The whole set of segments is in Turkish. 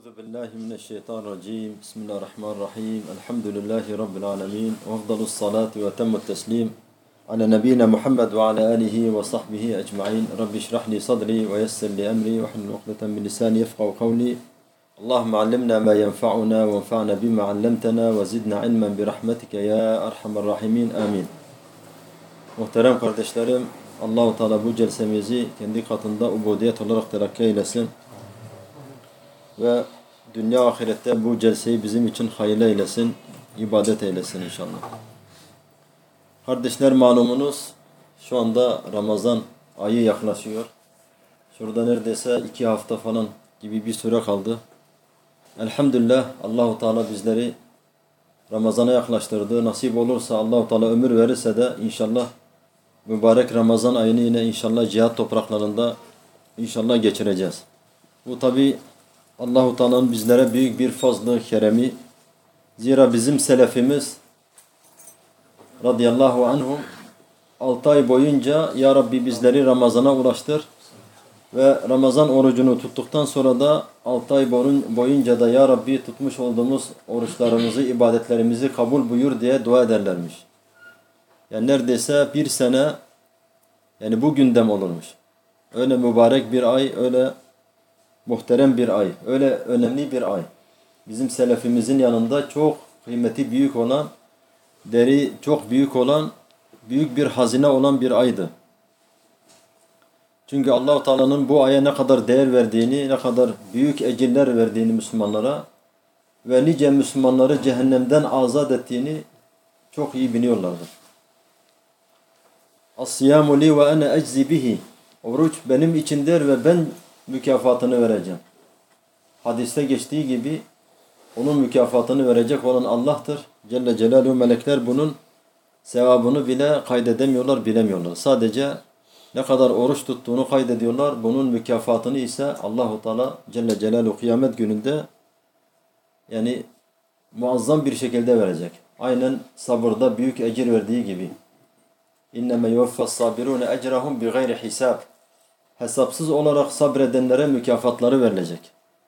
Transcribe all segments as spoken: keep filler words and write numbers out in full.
Euzu billahi mineşşeytanirracim. Bismillahirrahmanirrahim. Elhamdülillahi rabbil alamin. Ve efdalus salatu ve temmut teslim ala nebiyina Muhammed ve ala alihi ve sahbihi ecmaîn. Rabbi şrah li sadri ve yessir li emri ve hlul ukdeten min lisani yefkahu kavli. Allahumme allimna ma yenfa'una ve enfa'na bima 'allamtana ve zidna ilmen bi rahmetike ya erhamer rahimin. Amin. Muhterem kardeşlerim, Allah-u Teala bu celsemizi kendi katında ubudiyet olarak terakki eylesin. Ve dünya ahirette bu celseyi bizim için hayırlı eylesin, ibadet eylesin inşallah. Kardeşler, malumunuz şu anda Ramazan ayı yaklaşıyor. Şurada neredeyse iki hafta falan gibi bir süre kaldı. Elhamdülillah Allah-u Teala bizleri Ramazan'a yaklaştırdı. Nasip olursa Allah-u Teala ömür verirse de inşallah mübarek Ramazan ayını yine inşallah cihat topraklarında inşallah geçireceğiz. Bu tabi Allah-u Teala'nın bizlere büyük bir fazlı keremi. Zira bizim selefimiz radıyallahu anhum altı ay boyunca ya Rabbi bizleri Ramazan'a ulaştır ve Ramazan orucunu tuttuktan sonra da altı ay boyunca da ya Rabbi tutmuş olduğumuz oruçlarımızı, ibadetlerimizi kabul buyur diye dua ederlermiş. Yani neredeyse bir sene yani bu gündem olurmuş. Öyle mübarek bir ay, öyle muhterem bir ay, öyle önemli bir ay. Bizim selefimizin yanında çok kıymeti büyük olan, değeri çok büyük olan, büyük bir hazine olan bir aydı. Çünkü Allah-u Teala'nın bu aya ne kadar değer verdiğini, ne kadar büyük ecirler verdiğini Müslümanlara ve nice Müslümanları cehennemden azat ettiğini çok iyi biliyorlardı. As-siyamu li ve ene eczi bihi. Oruç benim içindir ve ben mükafatını vereceğim. Hadiste geçtiği gibi onun mükafatını verecek olan Allah'tır. Celle Celaluhu, melekler bunun sevabını bile kaydedemiyorlar, bilemiyorlar. Sadece ne kadar oruç tuttuğunu kaydediyorlar. Bunun mükafatını ise Allah-u Teala Celle Celaluhu kıyamet gününde yani muazzam bir şekilde verecek. Aynen sabırda büyük ecir verdiği gibi. İnneme yuvaffas sabirune ecrahum bi gayri hisab. Hesapsız olarak sabredenlere mükafatları verilecek.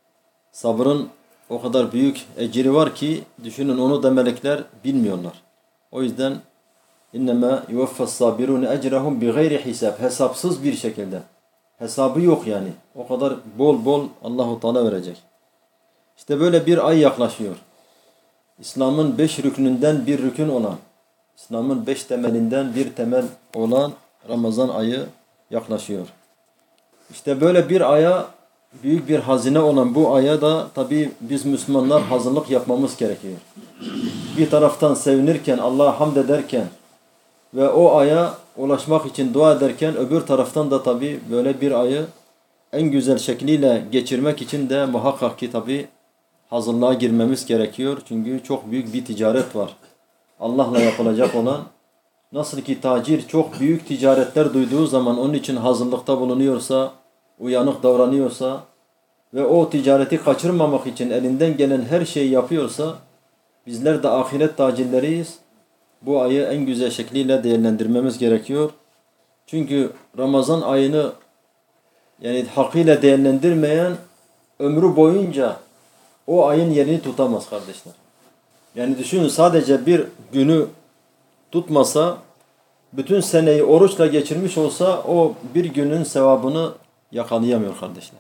Sabrın o kadar büyük ecri var ki düşünün, onu da melekler bilmiyorlar. O yüzden innema yuvaffas sabirun ecrahum bigayri hisab. Hesapsız bir şekilde. Hesabı yok yani. O kadar bol bol Allahu Teala verecek. İşte böyle bir ay yaklaşıyor. İslam'ın beş rüknünden bir rükün olan, İslam'ın beş temelinden bir temel olan Ramazan ayı yaklaşıyor. İşte böyle bir aya, büyük bir hazine olan bu aya da tabi biz Müslümanlar hazırlık yapmamız gerekiyor. Bir taraftan sevinirken, Allah'a hamd ederken ve o aya ulaşmak için dua ederken, öbür taraftan da tabi böyle bir ayı en güzel şekliyle geçirmek için de muhakkak ki tabi hazırlığa girmemiz gerekiyor. Çünkü çok büyük bir ticaret var. Allah'la yapılacak olan, nasıl ki tacir çok büyük ticaretler duyduğu zaman onun için hazırlıkta bulunuyorsa, uyanık davranıyorsa ve o ticareti kaçırmamak için elinden gelen her şeyi yapıyorsa, bizler de ahiret tacirleriyiz. Bu ayı en güzel şekliyle değerlendirmemiz gerekiyor. Çünkü Ramazan ayını yani hakkıyla değerlendirmeyen ömrü boyunca o ayın yerini tutamaz kardeşler. Yani düşünün, sadece bir günü tutmasa, bütün seneyi oruçla geçirmiş olsa o bir günün sevabını yakalayamıyor kardeşler.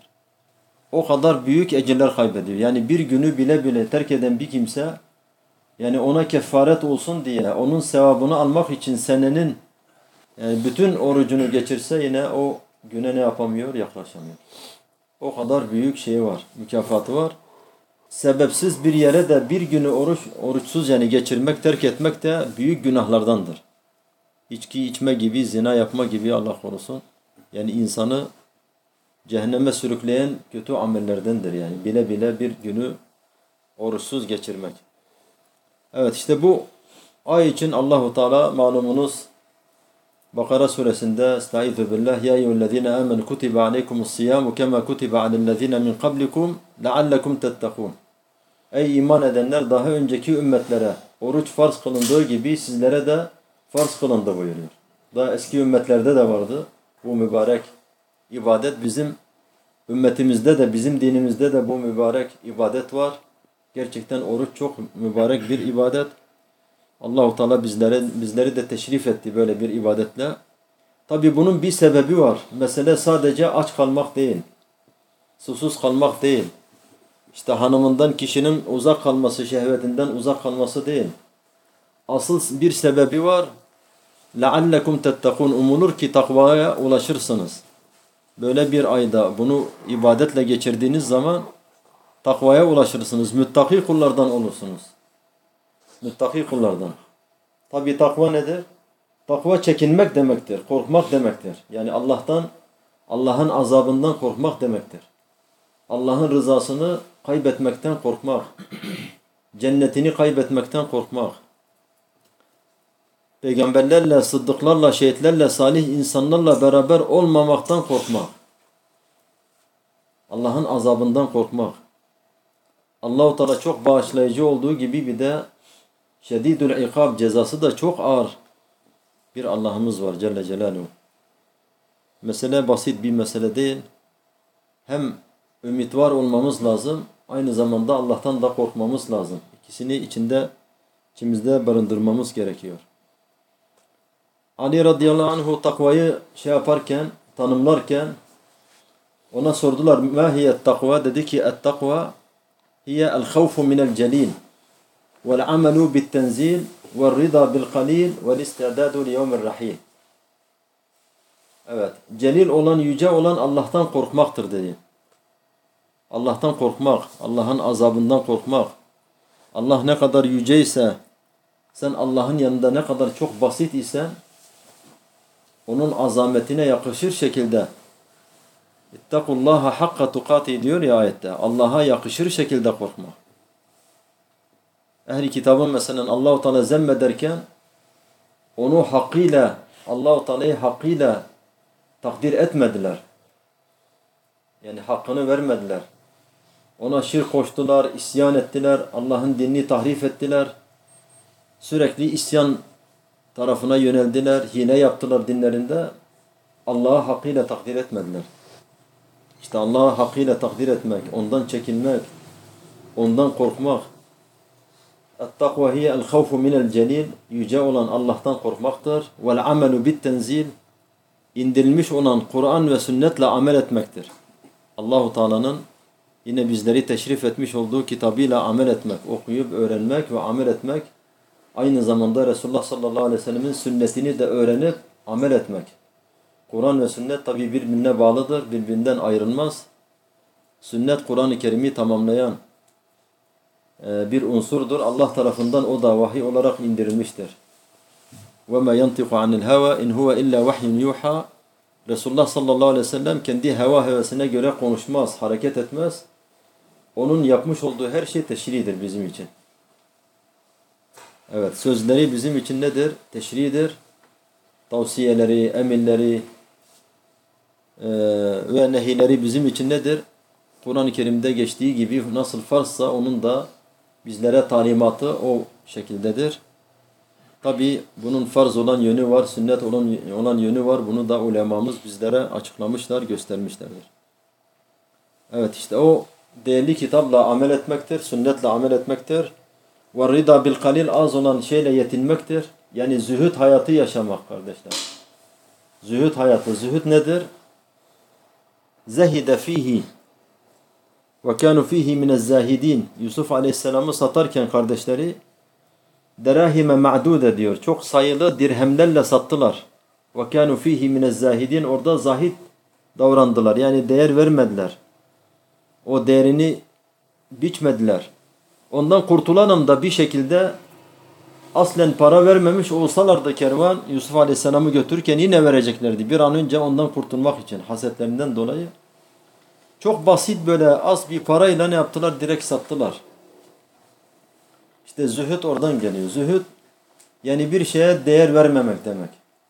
O kadar büyük ecirler kaybediyor. Yani bir günü bile bile terk eden bir kimse, yani ona kefaret olsun diye, onun sevabını almak için senenin yani bütün orucunu geçirse yine o güne ne yapamıyor? Yaklaşamıyor. O kadar büyük şey var, mükafatı var. Sebepsiz bir yere de bir günü oruç, oruçsuz yani geçirmek, terk etmek de büyük günahlardandır. İçki içme gibi, zina yapma gibi, Allah korusun. Yani insanı cehenneme sürükleyen kötü amellerdendir yani. Bile bile bir günü oruçsuz geçirmek. Evet, işte bu ay için Allahu Teala malumunuz Bakara suresinde Estaizu billah ya eyyühellezine amenu kutibe aleykumus-siyamu kema kutibe alellezine min qablikum leallekum tettekûn. Ey iman edenler, daha önceki ümmetlere oruç farz kılındığı gibi sizlere de farz kılındı buyuruyor. Daha eski ümmetlerde de vardı bu mübarek ibadet. Bizim ümmetimizde de bizim dinimizde de bu mübarek ibadet var. Gerçekten oruç çok mübarek bir ibadet. Allah-u Teala bizlere, bizleri de teşrif etti böyle bir ibadetle. Tabi bunun bir sebebi var. Mesele sadece aç kalmak değil. Susuz kalmak değil. İşte hanımından kişinin uzak kalması, şehvetinden uzak kalması değil. Asıl bir sebebi var. لَعَلَّكُمْ تَتَّقُونَ Umulur ki takvaya ulaşırsınız. Böyle bir ayda bunu ibadetle geçirdiğiniz zaman takvaya ulaşırsınız. Müttaki kullardan olursunuz. Müttaki kullardan. Tabi takva nedir? Takva çekinmek demektir. Korkmak demektir. Yani Allah'tan, Allah'ın azabından korkmak demektir. Allah'ın rızasını kaybetmekten korkmak. Cennetini kaybetmekten korkmak. Peygamberlerle, sıddıklarla, şehitlerle, salih insanlarla beraber olmamaktan korkmak. Allah'ın azabından korkmak. Allah-u Teala çok bağışlayıcı olduğu gibi bir de şedidül ikab cezası da çok ağır bir Allah'ımız var Celle Celaluhu. Mesele basit bir mesele değil. Hem ümit var olmamız lazım, aynı zamanda Allah'tan da korkmamız lazım. İkisini içinde, içimizde barındırmamız gerekiyor. Ali radıyallahu anhu takvayı şey yaparken, tanımlarken ona sordular, "Ma hiye takva?" Dedi ki, "Et-takva hiye el-havfu minel-celil vel-amelu bit-tenzil ve'l-rida bil-qalil ve'l-istidadu li-yevmir-rahil." Evet, celil olan, yüce olan Allah'tan korkmaktır dedi. Allah'tan korkmak, Allah'ın azabından korkmak. Allah ne kadar yüce ise, sen Allah'ın yanında ne kadar çok basit isen, onun azametine yakışır şekilde İttakullaha hakka tukati diyor ya ayette. Allah'a yakışır şekilde korkma. Ehli kitabın mesela Allah-u Teala zemmederken onu hakkıyla, Allah-u Teala'yı hakkıyla takdir etmediler. Yani hakkını vermediler. Ona şirk koştular, isyan ettiler, Allah'ın dinini tahrif ettiler. Sürekli isyan tarafına yöneldiler, hile yaptılar dinlerinde. Allah'ı hakkıyla takdir etmediler. İşte Allah'ı hakkıyla takdir etmek, ondan çekinmek, ondan korkmak. Et-takva hiye el-havfu minel-celil, yüce olan Allah'tan korkmaktır. Vel-amelu bit-tenzil, indirilmiş olan Kur'an ve sünnetle amel etmektir. Allah-u Teala'nın yine bizleri teşrif etmiş olduğu kitabıyla amel etmek, okuyup öğrenmek ve amel etmek, aynı zamanda Resulullah sallallahu aleyhi ve sellemin sünnetini de öğrenip amel etmek. Kur'an ve sünnet tabi birbirine bağlıdır, birbirinden ayrılmaz. Sünnet Kur'an-ı Kerim'i tamamlayan bir unsurdur. Allah tarafından o da vahiy olarak indirilmiştir. وَمَا يَنْتِقُ عَنِ الْهَوَى اِنْ هُوَ اِلَّا وَحْيٌ يُوحَى Resulullah sallallahu aleyhi ve sellem kendi heva hevesine göre konuşmaz, hareket etmez. Onun yapmış olduğu her şey teşridir bizim için. Evet, sözleri bizim için nedir? Teşridir. Tavsiyeleri, emirleri e, ve nehileri bizim için nedir? Kur'an-ı Kerim'de geçtiği gibi nasıl farzsa onun da bizlere talimatı o şekildedir. Tabi bunun farz olan yönü var, sünnet olan, olan yönü var. Bunu da ulemamız bizlere açıklamışlar, göstermişlerdir. Evet, işte o değerli kitapla amel etmektir, sünnetle amel etmektir. وَالرِّضَى بِالْقَلِيلِ Az olan şeyle yetinmektir. Yani zühd hayatı yaşamak kardeşler. Zühd hayatı. Zühd nedir? Zehide fihi ve kanu fihi minez-zahidin. Yusuf Aleyhisselam'ı satarken kardeşleri derahime ma'dude diyor. Çok sayılı dirhemlerle sattılar. Ve kanu fihi minez-zahidin. Orada zahid davrandılar. Yani değer vermediler. O değerini biçmediler. Ondan kurtulanın da bir şekilde aslen para vermemiş olsalar da kervan Yusuf Aleyhisselam'ı götürürken yine vereceklerdi. Bir an önce ondan kurtulmak için hasetlerinden dolayı. Çok basit böyle az bir parayla ne yaptılar? Direkt sattılar. İşte zühd oradan geliyor. Zühd yani bir şeye değer vermemek demek.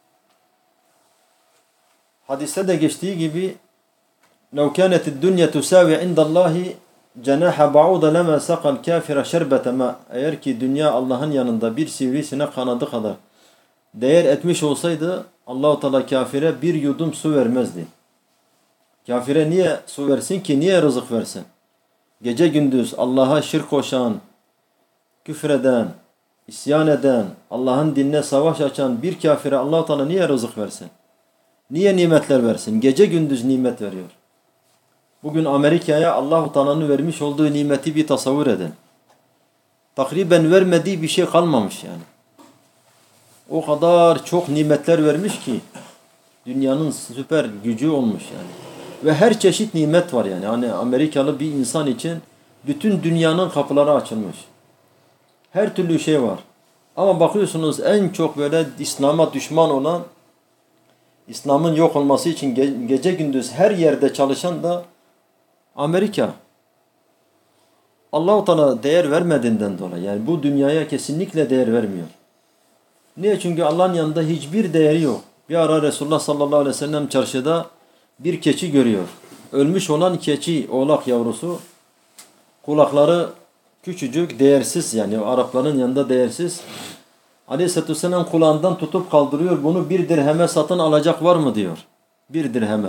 Hadiste de geçtiği gibi لَوْ كَانَتِ الدُّنْيَا تُسَاوِ عِنْدَ اللّٰهِ جَنَاحَ بَعُودَ لَمَا سَقَ الْكَافِرَ شَرْبَةَ مَا Eğer ki dünya Allah'ın yanında bir sivrisinek kanadı kadar değer etmiş olsaydı Allah-u Teala kafire bir yudum su vermezdi. Kafire niye su versin ki? Niye rızık versin? Gece gündüz Allah'a şirk koşan, küfreden, isyan eden, Allah'ın dinine savaş açan bir kafire Allah-u Teala niye rızık versin? Niye nimetler versin? Gece gündüz nimet veriyor. Bugün Amerika'ya Allah-u Teala'nın vermiş olduğu nimeti bir tasavvur edin. Takriben vermediği bir şey kalmamış yani. O kadar çok nimetler vermiş ki dünyanın süper gücü olmuş yani. Ve her çeşit nimet var yani. Hani Amerikalı bir insan için bütün dünyanın kapıları açılmış. Her türlü şey var. Ama bakıyorsunuz en çok böyle İslam'a düşman olan, İslam'ın yok olması için ge gece gündüz her yerde çalışan da Amerika. Allah-u Teala değer vermediğinden dolayı yani bu dünyaya kesinlikle değer vermiyor. Niye? Çünkü Allah'ın yanında hiçbir değeri yok. Bir ara Resulullah sallallahu aleyhi ve sellem çarşıda bir keçi görüyor. Ölmüş olan keçi, oğlak yavrusu. Kulakları küçücük, değersiz yani Arapların yanında değersiz. Aleyhisselatü vesselam kulağından tutup kaldırıyor. Bunu bir dirheme satın alacak var mı diyor. Bir dirheme.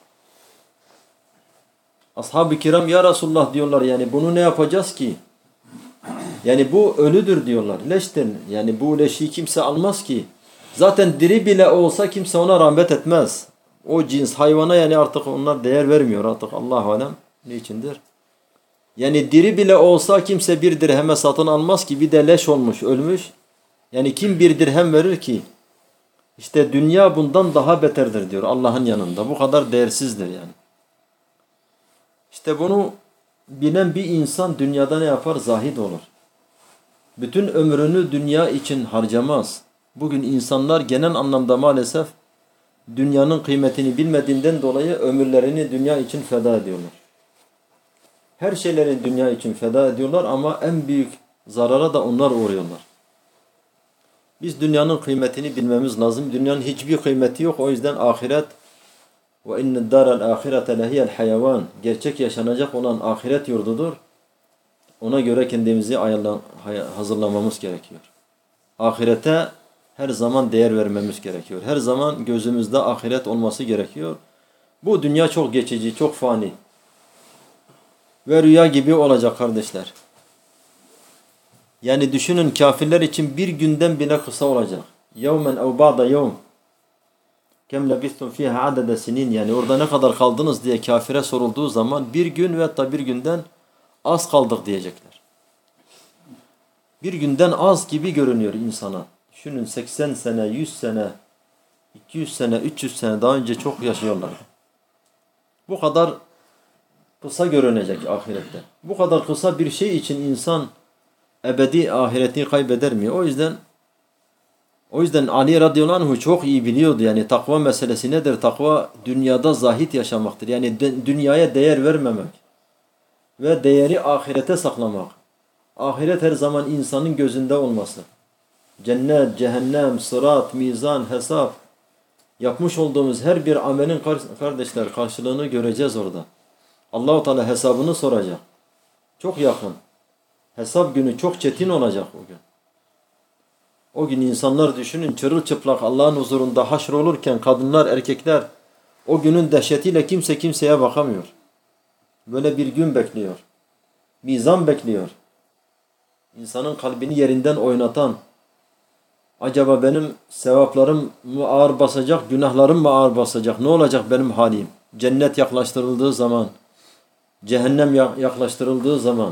Ashab-ı kiram ya Resulullah diyorlar yani bunu ne yapacağız ki? Yani bu ölüdür diyorlar. Leştir. Yani bu leşi kimse almaz ki. Zaten diri bile olsa kimse ona rahmet etmez. O cins hayvana yani artık onlar değer vermiyor artık Allah-u Alem. Niçindir? Yani diri bile olsa kimse bir dirheme satın almaz ki bir de leş olmuş, ölmüş. Yani kim bir dirhem verir ki? İşte dünya bundan daha beterdir diyor Allah'ın yanında. Bu kadar değersizdir yani. İşte bunu bilen bir insan dünyada ne yapar? Zahid olur. Bütün ömrünü dünya için harcamaz. Bugün insanlar genel anlamda maalesef dünyanın kıymetini bilmediğinden dolayı ömürlerini dünya için feda ediyorlar. Her şeylerin dünya için feda ediyorlar ama en büyük zarara da onlar uğruyorlar. Biz dünyanın kıymetini bilmemiz lazım. Dünyanın hiçbir kıymeti yok. O yüzden ahiret ve inne daral ahirete lehiyel hayavan. Gerçek yaşanacak olan ahiret yurdudur. Ona göre kendimizi hazırlamamız gerekiyor. Ahirete her zaman değer vermemiz gerekiyor. Her zaman gözümüzde ahiret olması gerekiyor. Bu dünya çok geçici, çok fani. Ve rüya gibi olacak kardeşler. Yani düşünün kafirler için bir günden bile kısa olacak. يَوْمًا اَوْ بَعْدَ يَوْمٍ كَمْ لَبِثْتُمْ فِيهَا عَدَدَ سِنِينَ. Yani orada ne kadar kaldınız diye kafire sorulduğu zaman bir gün ve hatta bir günden az kaldık diyecekler. Bir günden az gibi görünüyor insana. Düşünün seksen sene, yüz sene, iki yüz sene, üç yüz sene daha önce çok yaşıyorlardı. Bu kadar kısa görünecek ahirette. Bu kadar kısa bir şey için insan ebedi ahiretini kaybeder mi? O yüzden o yüzden Ali radıyallahu anh çok iyi biliyordu. Yani takva meselesi nedir? Takva dünyada zahit yaşamaktır. Yani dünyaya değer vermemek ve değeri ahirete saklamak. Ahiret her zaman insanın gözünde olması. Cennet, cehennem, sırat, mizan, hesap. Yapmış olduğumuz her bir amelin kardeşler karşılığını göreceğiz orada. Allah-u Teala hesabını soracak. Çok yakın. Hesap günü çok çetin olacak o gün. O gün insanlar düşünün çırılçıplak Allah'ın huzurunda haşr olurken kadınlar, erkekler o günün dehşetiyle kimse kimseye bakamıyor. Böyle bir gün bekliyor. Mizan bekliyor. İnsanın kalbini yerinden oynatan, acaba benim sevaplarım mı ağır basacak, günahlarım mı ağır basacak, ne olacak benim halim? Cennet yaklaştırıldığı zaman, cehennem yaklaştırıldığı zaman,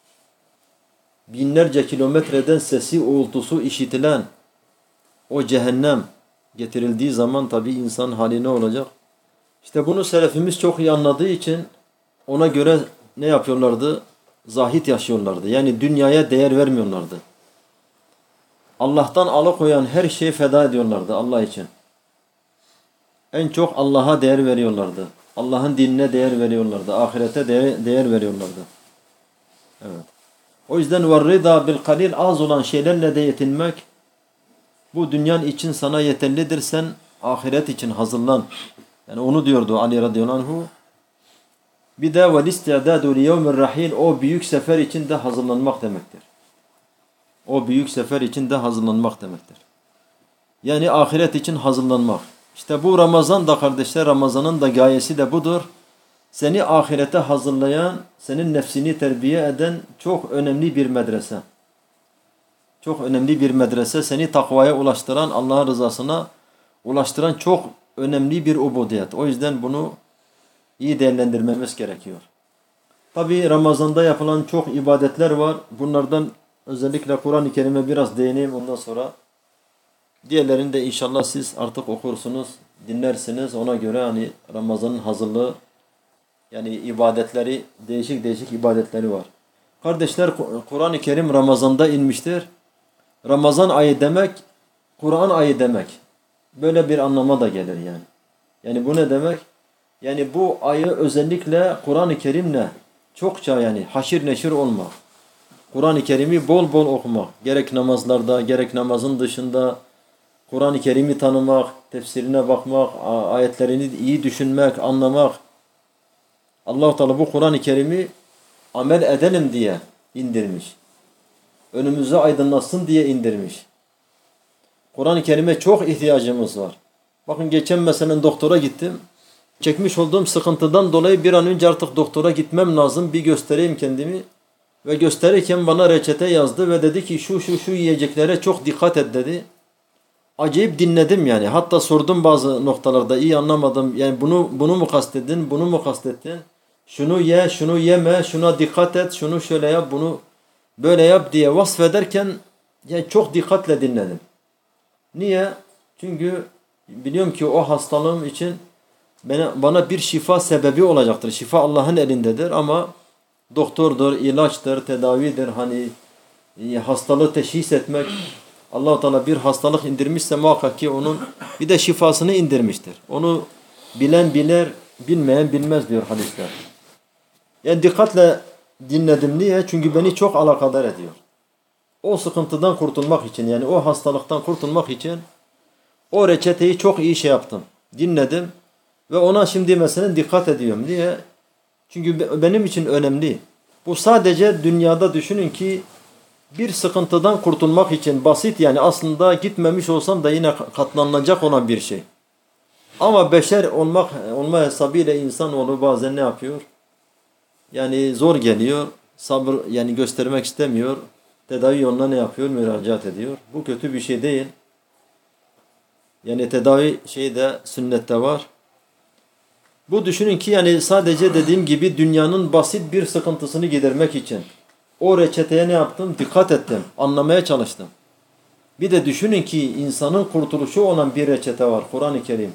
binlerce kilometreden sesi, uğultusu işitilen o cehennem getirildiği zaman tabi insan hali ne olacak? İşte bunu selefimiz çok iyi anladığı için ona göre ne yapıyorlardı? Zahit yaşıyorlardı. Yani dünyaya değer vermiyorlardı. Allah'tan alıkoyan her şeyi feda ediyorlardı Allah için. En çok Allah'a değer veriyorlardı. Allah'ın dinine değer veriyorlardı. Ahirete değer, değer veriyorlardı. Evet. O yüzden وَالرِّضَى بِالْقَلِيلِ az olan şeylerle de yetinmek bu dünyanın için sana yeterlidir. Sen ahiret için hazırlan. Yani onu diyordu Ali radıyallahu anhu. Bir de وَالِسْتِعْدَادُ لِيَوْمِ الرَّحِيلِ o büyük sefer için de hazırlanmak demektir. O büyük sefer için de hazırlanmak demektir. Yani ahiret için hazırlanmak. İşte bu Ramazan da kardeşler, Ramazan'ın da gayesi de budur. seni ahirete hazırlayan, senin nefsini terbiye eden çok önemli bir medrese. Çok önemli bir medrese, seni takvaya ulaştıran, Allah'ın rızasına ulaştıran çok önemli bir ubudiyet. O yüzden bunu iyi değerlendirmemiz gerekiyor. Tabi Ramazan'da yapılan çok ibadetler var. Bunlardan özellikle Kur'an-ı Kerim'e biraz değineyim. Ondan sonra diğerlerini de inşallah siz artık okursunuz, dinlersiniz. Ona göre hani Ramazan'ın hazırlığı, yani ibadetleri, değişik değişik ibadetleri var. Kardeşler, Kur'an-ı Kerim Ramazan'da inmiştir. Ramazan ayı demek, Kur'an ayı demek. Böyle bir anlama da gelir yani. Yani bu ne demek? Yani bu ayı özellikle Kur'an-ı Kerim'le çokça yani haşir neşir olmak. Kur'an-ı Kerim'i bol bol okumak. Gerek namazlarda, gerek namazın dışında Kur'an-ı Kerim'i tanımak, tefsirine bakmak, ayetlerini iyi düşünmek, anlamak. Allah-u Teala bu Kur'an-ı Kerim'i amel edelim diye indirmiş. Önümüzü aydınlatsın diye indirmiş. Kur'an-ı Kerim'e çok ihtiyacımız var. Bakın geçen mesela doktora gittim. Çekmiş olduğum sıkıntıdan dolayı bir an önce artık doktora gitmem lazım. Bir göstereyim kendimi. Ve gösterirken bana reçete yazdı ve dedi ki şu şu şu yiyeceklere çok dikkat et dedi. Acayip dinledim yani. Hatta sordum bazı noktalarda, iyi anlamadım. Yani bunu bunu mu kastedin, bunu mu kastettin? Şunu ye, şunu yeme, şuna dikkat et, şunu şöyle yap, bunu böyle yap diye vasfederken yani çok dikkatle dinledim. Niye? Çünkü biliyorum ki o hastalığım için bana, bana bir şifa sebebi olacaktır. Şifa Allah'ın elindedir ama doktordur, ilaçtır, tedavidir. Hani hastalığı teşhis etmek, Allah-u Teala bir hastalık indirmişse muhakkak ki onun bir de şifasını indirmiştir. Onu bilen bilir, bilmeyen bilmez diyor hadisler. Yani dikkatle dinledim. Niye? Çünkü beni çok alakadar ediyor. O sıkıntıdan kurtulmak için, yani o hastalıktan kurtulmak için o reçeteyi çok iyi şey yaptım. Dinledim ve ona şimdi mesela dikkat ediyorum. Niye? Çünkü benim için önemli. Bu sadece dünyada düşünün ki bir sıkıntıdan kurtulmak için basit, yani aslında gitmemiş olsam da yine katlanılacak olan bir şey. Ama beşer olmak olma hesabıyla insanoğlu bazen ne yapıyor? Yani zor geliyor. Sabır yani göstermek istemiyor. Tedavi yoluna ne yapıyor? Müracaat ediyor. Bu kötü bir şey değil. Yani tedavi şeyi de sünnette var. Bu düşünün ki yani sadece dediğim gibi dünyanın basit bir sıkıntısını gidermek için o reçeteye ne yaptım? Dikkat ettim. Anlamaya çalıştım. Bir de düşünün ki insanın kurtuluşu olan bir reçete var. Kur'an-ı Kerim.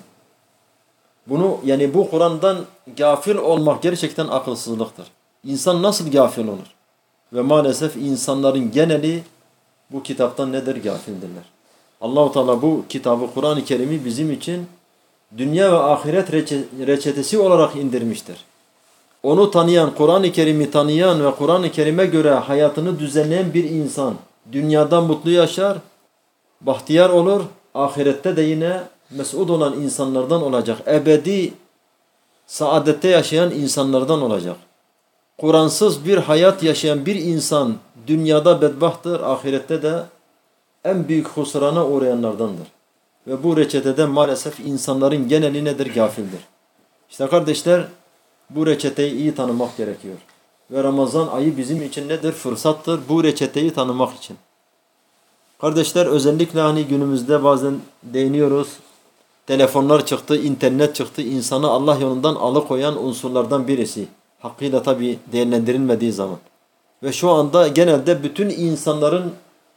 Bunu yani bu Kur'an'dan gafil olmak gerçekten akılsızlıktır. İnsan nasıl gafil olur? Ve maalesef insanların geneli bu kitaptan nedir? Gafildirler. Allah-u Teala bu kitabı, Kur'an-ı Kerim'i bizim için dünya ve ahiret reçetesi olarak indirmiştir. Onu tanıyan, Kur'an-ı Kerim'i tanıyan ve Kur'an-ı Kerim'e göre hayatını düzenleyen bir insan dünyada mutlu yaşar, bahtiyar olur, ahirette de yine mes'ud olan insanlardan olacak. Ebedi saadette yaşayan insanlardan olacak. Kur'ansız bir hayat yaşayan bir insan dünyada bedbahttır, ahirette de en büyük husrana uğrayanlardandır. Ve bu reçetede maalesef insanların geneli nedir? Gafildir. İşte kardeşler, bu reçeteyi iyi tanımak gerekiyor. Ve Ramazan ayı bizim için nedir? Fırsattır bu reçeteyi tanımak için. Kardeşler, özellikle hani günümüzde bazen değiniyoruz. Telefonlar çıktı, internet çıktı. İnsanı Allah yolundan alıkoyan unsurlardan birisi. Hakkıyla tabi değerlendirilmediği zaman. Ve şu anda genelde bütün insanların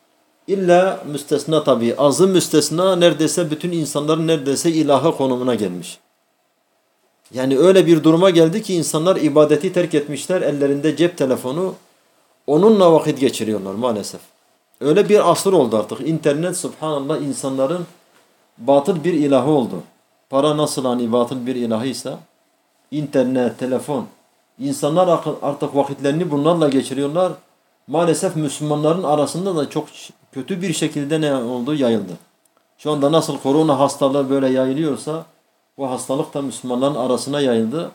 illa müstesna tabi, azı müstesna neredeyse bütün insanların neredeyse ilahı konumuna gelmiş. Yani öyle bir duruma geldi ki insanlar ibadeti terk etmişler, ellerinde cep telefonu, onunla vakit geçiriyorlar maalesef. Öyle bir asır oldu artık. İnternet subhanallah insanların batıl bir ilahı oldu. Para nasıl hani batıl bir ilahıysa, internet, telefon, insanlar artık vakitlerini bunlarla geçiriyorlar. Maalesef Müslümanların arasında da çok kötü bir şekilde ne oldu? Yayıldı. Şu anda nasıl korona hastalığı böyle yayılıyorsa bu hastalık da Müslümanların arasına yayıldı.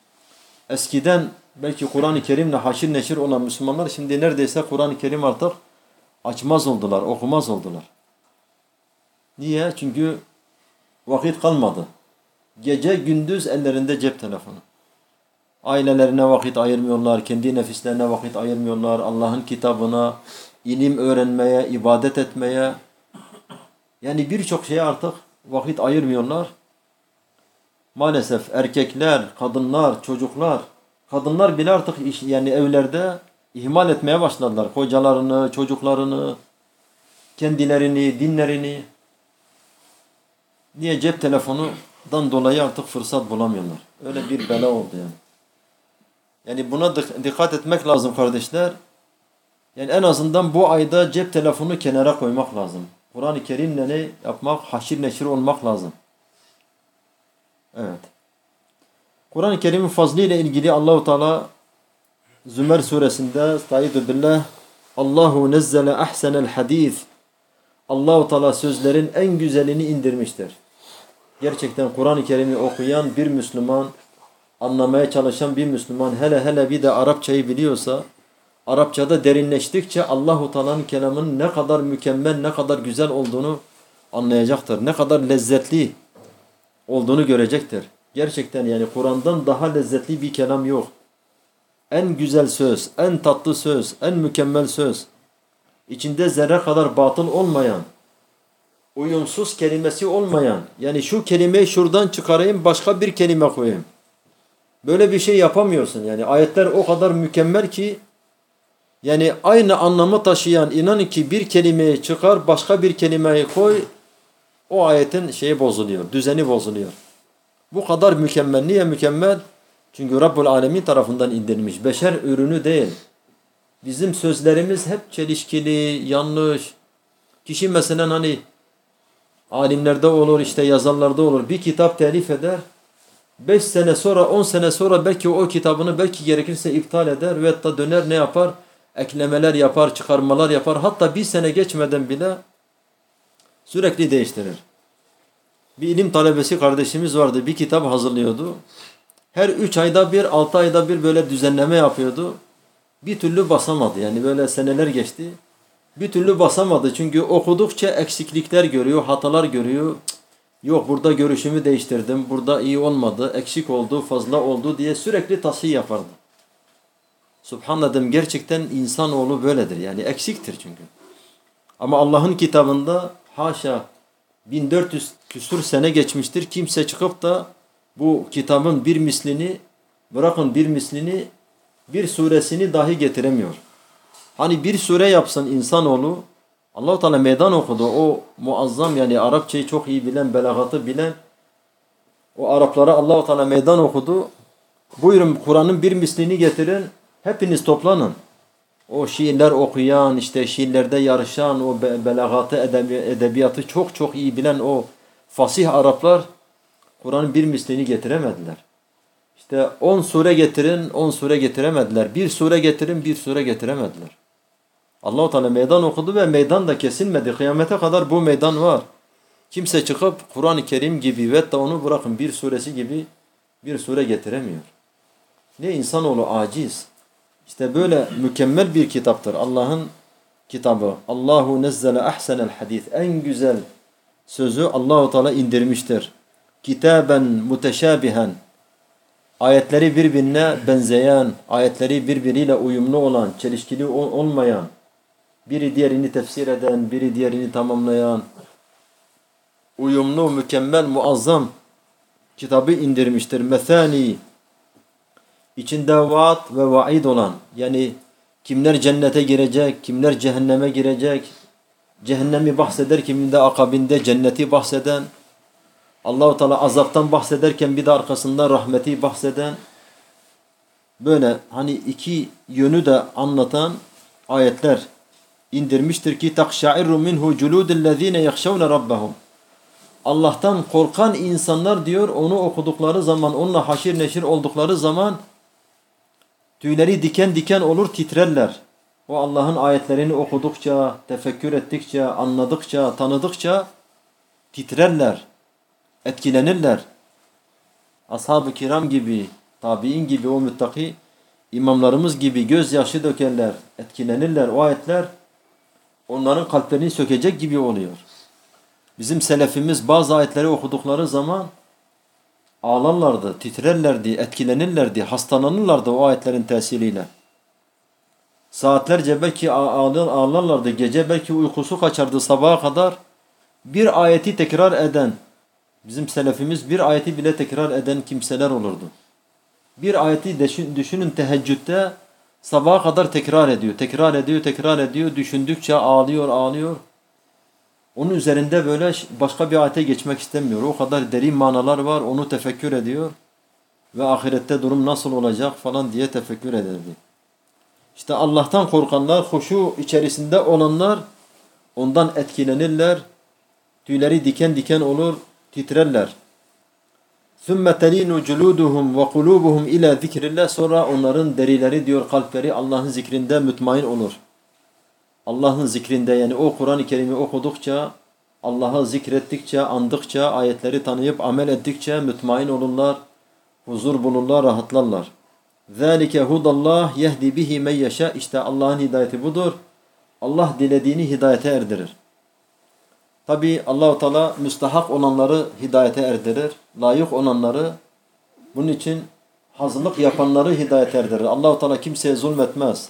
Eskiden belki Kur'an-ı Kerim'le haşir neşir olan Müslümanlar şimdi neredeyse Kur'an-ı Kerim artık açmaz oldular, okumaz oldular. Niye? Çünkü vakit kalmadı. Gece gündüz ellerinde cep telefonu. Ailelerine vakit ayırmıyorlar, kendi nefislerine vakit ayırmıyorlar, Allah'ın kitabına, ilim öğrenmeye, ibadet etmeye, yani birçok şeye artık vakit ayırmıyorlar. Maalesef erkekler, kadınlar, çocuklar, kadınlar bile artık iş, yani evlerde ihmal etmeye başladılar. Kocalarını, çocuklarını, kendilerini, dinlerini. Niye? Cep telefonundan dolayı artık fırsat bulamıyorlar. Öyle bir bela oldu yani. Yani buna dikkat etmek lazım kardeşler. Yani en azından bu ayda cep telefonu kenara koymak lazım. Kur'an-ı Kerim'le ne yapmak? Haşir neşir olmak lazım. Evet. Kur'an-ı Kerim'in fazlı ile ilgili Allahu Teala Zümer suresinde Estaizu billah Allahu nezzele ahsenel hadis. Allahu Teala sözlerin en güzelini indirmiştir. Gerçekten Kur'an-ı Kerim'i okuyan bir Müslüman, anlamaya çalışan bir Müslüman, hele hele bir de Arapçayı biliyorsa, Arapçada derinleştikçe Allahu Teala'nın kelamının ne kadar mükemmel, ne kadar güzel olduğunu anlayacaktır. Ne kadar lezzetli olduğunu görecektir. Gerçekten yani Kur'an'dan daha lezzetli bir kelam yok. En güzel söz, en tatlı söz, en mükemmel söz, içinde zerre kadar batıl olmayan, uyumsuz kelimesi olmayan, yani şu kelimeyi şuradan çıkarayım, başka bir kelime koyayım. Böyle bir şey yapamıyorsun. Yani ayetler o kadar mükemmel ki, yani aynı anlamı taşıyan, inanın ki bir kelimeyi çıkar, başka bir kelimeyi koy, o ayetin şeyi bozuluyor, düzeni bozuluyor. Bu kadar mükemmel. Niye mükemmel? Çünkü Rabbul Alemin tarafından indirilmiş. Beşer ürünü değil. Bizim sözlerimiz hep çelişkili, yanlış. Kişi mesela hani alimlerde olur, işte yazarlarda olur. Bir kitap telif eder. Beş sene sonra, on sene sonra belki o kitabını belki gerekirse iptal eder ve hatta döner ne yapar? Eklemeler yapar, çıkarmalar yapar. Hatta bir sene geçmeden bile sürekli değiştirir. Bir ilim talebesi kardeşimiz vardı. Bir kitap hazırlıyordu. Her üç ayda bir, altı ayda bir böyle düzenleme yapıyordu. Bir türlü basamadı. Yani böyle seneler geçti. Bir türlü basamadı. Çünkü okudukça eksiklikler görüyor, hatalar görüyor. Yok burada görüşümü değiştirdim, burada iyi olmadı, eksik oldu, fazla oldu diye sürekli tasih yapardı. Subhanallah dedim, gerçekten insanoğlu böyledir. Yani eksiktir çünkü. Ama Allah'ın kitabında haşa bin dört yüz küsur sene geçmiştir. Kimse çıkıp da bu kitabın bir mislini, bırakın bir mislini, bir suresini dahi getiremiyor. Hani bir sure yapsın insanoğlu, Allah-u Teala meydan okudu. O muazzam, yani Arapçayı çok iyi bilen, belagatı bilen o Araplara Allah-u Teala meydan okudu. Buyurun Kur'an'ın bir mislini getirin, hepiniz toplanın. O şiirler okuyan, işte şiirlerde yarışan, o belagatı, edebiyatı çok çok iyi bilen o fasih Araplar Kur'an'ın bir mislini getiremediler. İşte on sure getirin, on sure getiremediler. Bir sure getirin, bir sure getiremediler. Allah-u Teala meydan okudu ve meydan da kesilmedi. Kıyamete kadar bu meydan var. Kimse çıkıp Kur'an-ı Kerim gibi ve da onu bırakın bir suresi gibi bir sure getiremiyor. Ne insanoğlu aciz. İşte böyle mükemmel bir kitaptır. Allah'ın kitabı. Allahu nezzele ahsenel hadis. En güzel sözü Allah-u Teala indirmiştir. Kitaben muteşabihen. Ayetleri birbirine benzeyen, ayetleri birbiriyle uyumlu olan, çelişkili olmayan, biri diğerini tefsir eden, biri diğerini tamamlayan, uyumlu, mükemmel, muazzam kitabı indirmiştir. Methani, içinde vaat ve vaid olan, yani kimler cennete girecek, kimler cehenneme girecek, cehennemi bahseder, kiminde akabinde cenneti bahseden, Allah-u Teala azaptan bahsederken bir de arkasından rahmeti bahseden, böyle hani iki yönü de anlatan ayetler indirmiştir ki takşa'irru minhu culudellezine yahşavne rabbahum. Allah'tan korkan insanlar diyor, onu okudukları zaman, onunla haşir neşir oldukları zaman tüyleri diken diken olur, titrerler. O Allah'ın ayetlerini okudukça, tefekkür ettikçe, anladıkça, tanıdıkça titrerler, etkilenirler. Ashab-ı kiram gibi, tabi'in gibi, o müttaki imamlarımız gibi gözyaşı dökerler, etkilenirler. O ayetler onların kalplerini sökecek gibi oluyor. Bizim selefimiz bazı ayetleri okudukları zaman ağlarlardı, titrerlerdi, etkilenirlerdi, hastalanırlardı o ayetlerin tesiriyle. Saatlerce belki ağlar, ağlarlardı, gece belki uykusu kaçardı sabaha kadar. Bir ayeti tekrar eden, bizim selefimiz bir ayeti bile tekrar eden kimseler olurdu. Bir ayeti düşünün teheccüde sabaha kadar tekrar ediyor, tekrar ediyor, tekrar ediyor, düşündükçe ağlıyor, ağlıyor. Onun üzerinde böyle başka bir ayete geçmek istemiyor. O kadar derin manalar var, onu tefekkür ediyor. Ve ahirette durum nasıl olacak falan diye tefekkür ederdi. İşte Allah'tan korkanlar, huşu içerisinde olanlar ondan etkilenirler. Tüyleri diken diken olur, titrerler. ثُمَّ تَلِينُ جُلُودُهُمْ وَقُلُوبُهُمْ اِلَى ذِكْرِ اللّٰهِ Sonra onların derileri diyor, kalpleri Allah'ın zikrinde mutmain olur. Allah'ın zikrinde, yani o Kur'an-ı Kerim'i okudukça, Allah'ı zikrettikçe, andıkça, ayetleri tanıyıp amel ettikçe mutmain olurlar, huzur bulurlar, rahatlarlar. ذَٰلِكَ هُدَ اللّٰهِ يَهْدِ بِهِ مَنْ يَشَاءُ İşte Allah'ın hidayeti budur. Allah dilediğini hidayete erdirir. Tabi Allah-u Teala müstahak olanları hidayete erdirir. Layık olanları, bunun için hazırlık yapanları hidayete erdirir. Allah-u Teala kimseye zulmetmez.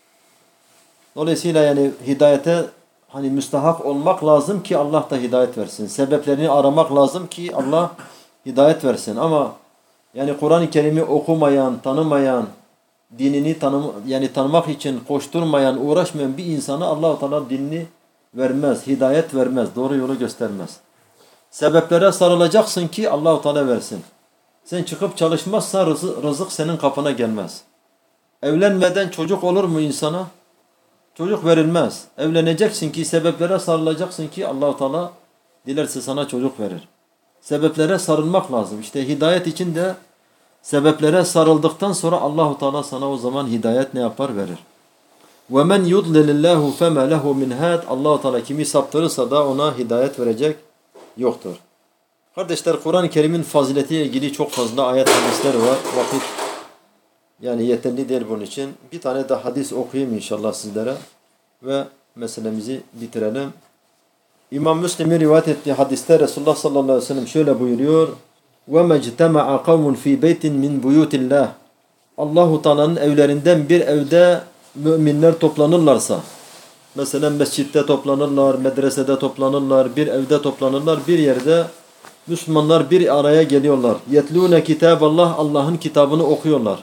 Dolayısıyla yani hidayete hani müstahak olmak lazım ki Allah da hidayet versin. Sebeplerini aramak lazım ki Allah hidayet versin. Ama yani Kur'an-ı Kerim'i okumayan, tanımayan, dinini tanım yani tanımak için koşturmayan, uğraşmayan bir insana Allah-u Teala dinini vermez, hidayet vermez, doğru yolu göstermez. Sebeplere sarılacaksın ki Allah-u Teala versin. Sen çıkıp çalışmazsan rızık, rızık senin kapına gelmez. Evlenmeden çocuk olur mu insana? Çocuk verilmez. Evleneceksin ki sebeplere sarılacaksın ki Allah-u Teala dilerse sana çocuk verir. Sebeplere sarılmak lazım. İşte hidayet için de sebeplere sarıldıktan sonra Allah-u Teala sana o zaman hidayet ne yapar? Verir. وَمَنْ يُضْلِلِ اللّٰهُ فَمَا لَهُ مِنْ هَادٍ Allah-u Teala kimi saptırırsa da ona hidayet verecek yoktur. Kardeşler, Kur'an-ı Kerim'in faziletiyle ilgili çok fazla ayet hadisler var. Vakit yani yeterli değil bunun için. Bir tane de hadis okuyayım inşallah sizlere ve meselemizi bitirelim. İmam Müslim'in rivayet ettiği hadiste Resulullah sallallahu aleyhi ve sellem şöyle buyuruyor. وَمَا اجْتَمَعَ قَوْمٌ ف۪ي بَيْتٍ مِنْ بُيُوتِ اللّٰهِ Allah-u Teala'nın evlerinden bir evde müminler toplanırlarsa, mesela mescitte toplanırlar, medresede toplanırlar, bir evde toplanırlar, bir yerde Müslümanlar bir araya geliyorlar. يَتْلُونَ كِتَابَ اللّٰهِ Allah'ın kitabını okuyorlar.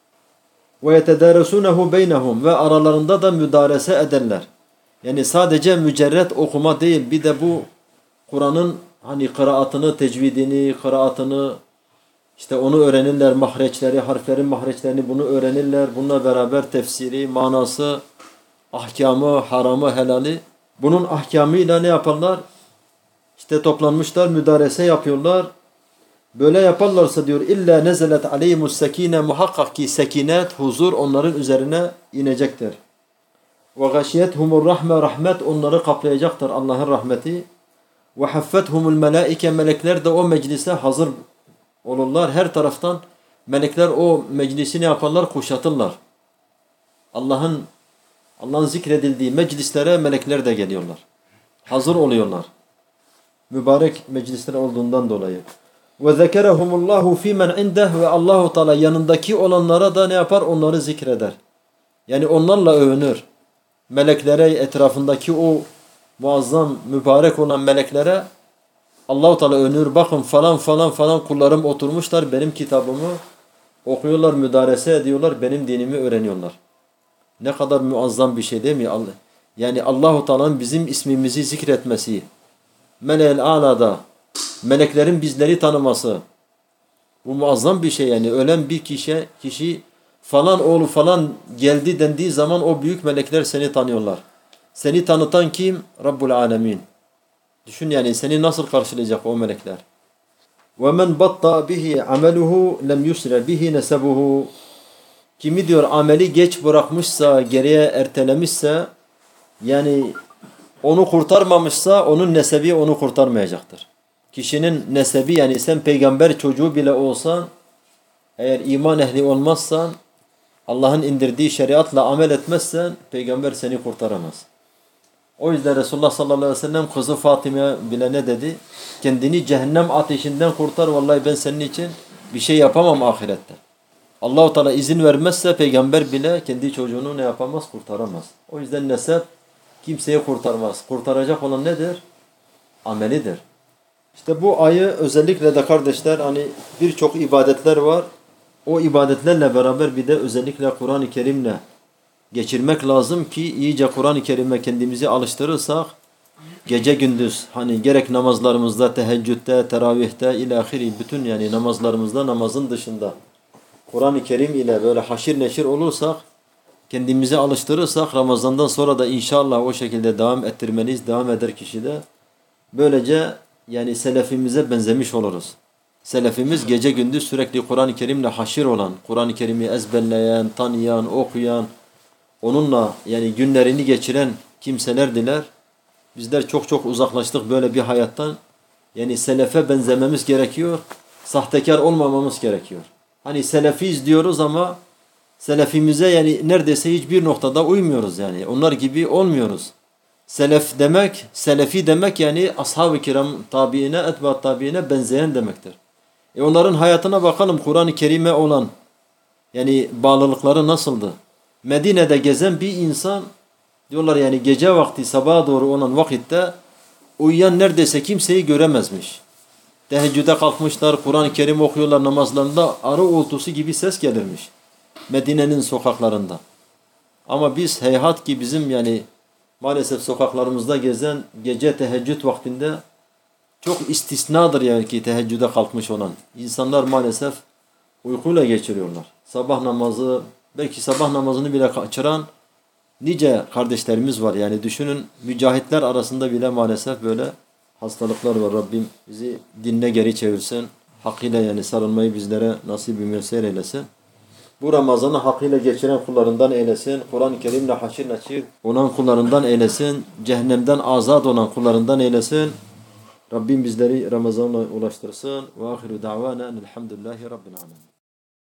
وَيَتَدَارَسُونَهُ بَيْنَهُمْ Ve aralarında da müdarese ederler. Yani sadece mücerret okuma değil, bir de bu Kur'an'ın hani kıraatını, tecvidini, kıraatını, işte onu öğrenirler, mahreçleri, harflerin mahreçlerini bunu öğrenirler. Bununla beraber tefsiri, manası, ahkamı, haramı, helali. Bunun ahkamıyla ne yaparlar? İşte toplanmışlar, müdarese yapıyorlar. Böyle yaparlarsa diyor, illa nezelet aleyhimus sekine, muhakkak ki sekinet, huzur onların üzerine inecektir. Ve gâşiyethumur rahme, rahmet onları kaplayacaktır, Allah'ın rahmeti. Ve haffethumul melaike, melekler de o meclise hazır olurlar. Her taraftan melekler o meclisi ne yaparlar? Kuşatırlar. Allah'ın Allah'ın zikredildiği meclislere melekler de geliyorlar. Hazır oluyorlar. Mübarek meclisler olduğundan dolayı. Ve zekerehumullahu fi men indeh ve Allahu Teala yanındaki olanlara da ne yapar? Onları zikreder. Yani onlarla övünür. Meleklere, etrafındaki o muazzam, mübarek olan meleklere Allah-u Teala övünür. Bakın falan falan falan kullarım oturmuşlar, benim kitabımı okuyorlar, müdarese ediyorlar, benim dinimi öğreniyorlar. Ne kadar muazzam bir şey değil mi? Yani Allah-u Teala'nın bizim ismimizi zikretmesi, Mele-el A'la'da meleklerin bizleri tanıması, bu muazzam bir şey. Yani ölen bir kişi, kişi falan oğlu falan geldi dendiği zaman o büyük melekler seni tanıyorlar. Seni tanıtan kim? Rabbul Alemin. Düşün yani seni nasıl karşılayacak o melekler. وَمَنْ بَطَّى بِهِ عَمَلُهُ لَمْ يُسْرَ بِهِ نَسَبُهُ Kimi diyor ameli geç bırakmışsa, geriye ertelemişse, yani onu kurtarmamışsa onun nesebi onu kurtarmayacaktır. Kişinin nesebi, yani sen peygamber çocuğu bile olsan, eğer iman ehli olmazsan, Allah'ın indirdiği şeriatla amel etmezsen peygamber seni kurtaramaz. O yüzden Resulullah sallallahu aleyhi ve sellem kızı Fatıma bile ne dedi? Kendini cehennem ateşinden kurtar. Vallahi ben senin için bir şey yapamam ahirette. Allah-u Teala izin vermezse peygamber bile kendi çocuğunu ne yapamaz? Kurtaramaz. O yüzden nesep kimseyi kurtarmaz. Kurtaracak olan nedir? Amelidir. İşte bu ayı özellikle de kardeşler hani birçok ibadetler var. O ibadetlerle beraber bir de özellikle Kur'an-ı Kerim'le geçirmek lazım ki iyice Kur'an-ı Kerim'e kendimizi alıştırırsak gece gündüz hani gerek namazlarımızda, teheccüde, teravihte ilahiri bütün yani namazlarımızda namazın dışında Kur'an-ı Kerim ile böyle haşir neşir olursak kendimizi alıştırırsak Ramazan'dan sonra da inşallah o şekilde devam ettirmeliyiz. Devam eder kişi de. Böylece yani selefimize benzemiş oluruz. Selefimiz gece gündüz sürekli Kur'an-ı Kerim'le haşir olan, Kur'an-ı Kerim'i ezberleyen, tanıyan, okuyan, onunla yani günlerini geçiren kimselerdiler. Bizler çok çok uzaklaştık böyle bir hayattan. Yani selefe benzememiz gerekiyor. Sahtekar olmamamız gerekiyor. Hani selefiyiz diyoruz ama selefimize yani neredeyse hiçbir noktada uymuyoruz yani. Onlar gibi olmuyoruz. Selef demek, selefi demek yani ashab-ı kiram tabiine, etbaat tabiine benzeyen demektir. E onların hayatına bakalım Kur'an-ı Kerim'e olan yani bağlılıkları nasıldı? Medine'de gezen bir insan diyorlar yani gece vakti sabaha doğru olan vakitte uyuyan neredeyse kimseyi göremezmiş. Teheccüde kalkmışlar, Kur'an-ı Kerim okuyorlar namazlarında arı uğultusu gibi ses gelirmiş. Medine'nin sokaklarında. Ama biz heyhat ki bizim yani maalesef sokaklarımızda gezen gece teheccüd vaktinde çok istisnadır yani ki teheccüde kalkmış olan. İnsanlar maalesef uykuyla geçiriyorlar. Sabah namazı, belki sabah namazını bile kaçıran nice kardeşlerimiz var. Yani düşünün mücahitler arasında bile maalesef böyle hastalıklar var. Rabbim bizi dinine geri çevirsin. Hakkıyla yani sarılmayı bizlere nasip bir müyesser eylesin. Bu Ramazan'ı hakkıyla geçiren kullarından eylesin. Kur'an-ı Kerim'le haşir neşir olan kullarından eylesin. Cehennemden azat olan kullarından eylesin. Rabbim bizleri Ramazan'la ulaştırsın. Ve ahiru da'vana elhamdülillahi rabbil alemin.